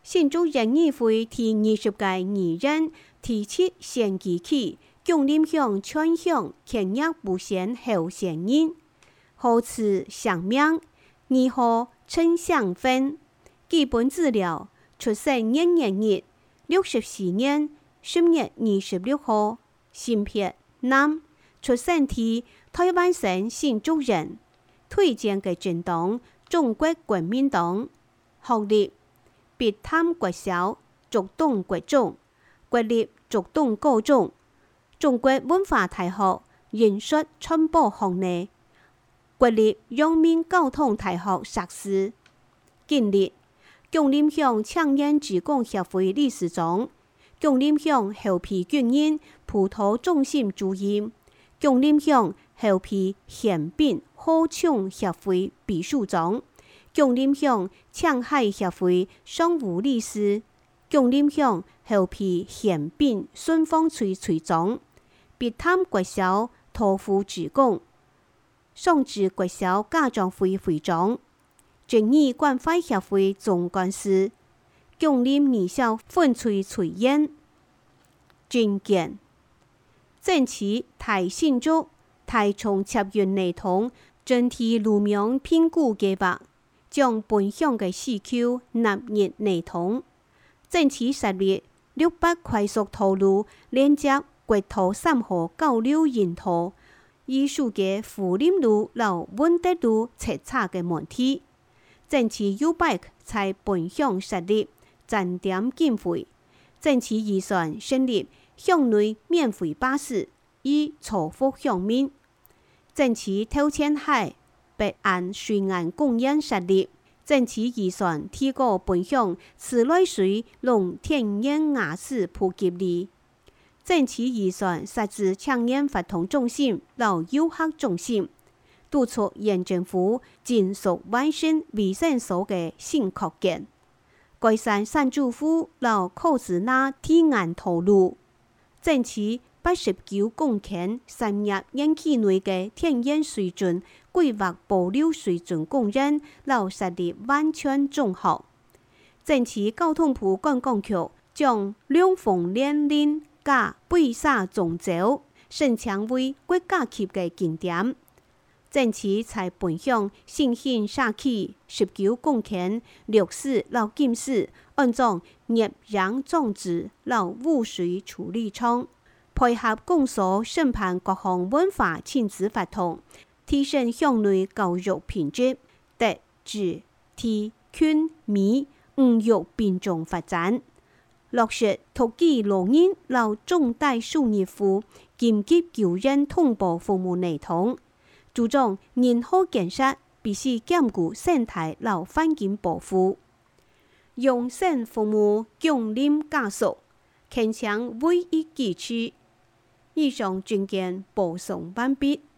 新竹人议會第20屆議人提出選舉起，蔣林鄉勸響簽約不選候選人，何此上名？2號陳祥芬，基本資料出生1月日，64年10月26號，性別男，出生地台灣省新竹人，推薦嘅政黨中國國民黨，學歷必探國小、竹東國中、國立竹東高中、中國文化大學藝術傳播學系、國立陽明交通大學碩士。經歷蔣林鄉青年志工協會理事長、蔣林鄉後埤軍營葡萄中心主任、蔣林鄉後埤憲兵合唱協會秘書長、蔣林鄉青海協會常務理事、蔣林鄉後埤憲兵順風吹吹長、必探國小托付志工、雙子國小家長會會長、正義關懷協會總幹事、蔣林二小烽吹炊煙。政見政治大新竹大從插運系統整體路名評估計劃，將本鄉嘅市區納入系統。政治實力600快速道路連接國道3號96引途，藝術嘅福林路和文德路切差嘅問題。政治U-Bike 在本鄉設立站點經費，政治預算成立鄉內免費巴士，以造福鄉民。政治頭前海北岸水岸公園設立，政治預算提高本鄉自來水同天然瓦斯普及率。政治預算設置青年活動中心和遊客中心，督促縣政府盡速完善衛生所嘅新擴建，改善山主府和柯子那提案道路，爭取89公頃產業園區內嘅天然水準規劃保留水準公園，和設立萬泉中學。爭取交通部觀光局將兩鳳連林加貝沙種洲升強為國家級嘅景點。爭取在本鄉新興社區19公頃綠樹和金樹安裝業壤裝置和污水處理廠，配合公所申辦各項文化親子活動，提升鄉內教育品質，德智體訓美5育並重發展。落實托舉老人和重大事業戶緊急救援通報服務系統，注重人口建設，必須兼顧生態和環境保護，用心服務蔣林家屬，鏗鏘為一支持。以上政見播送完畢。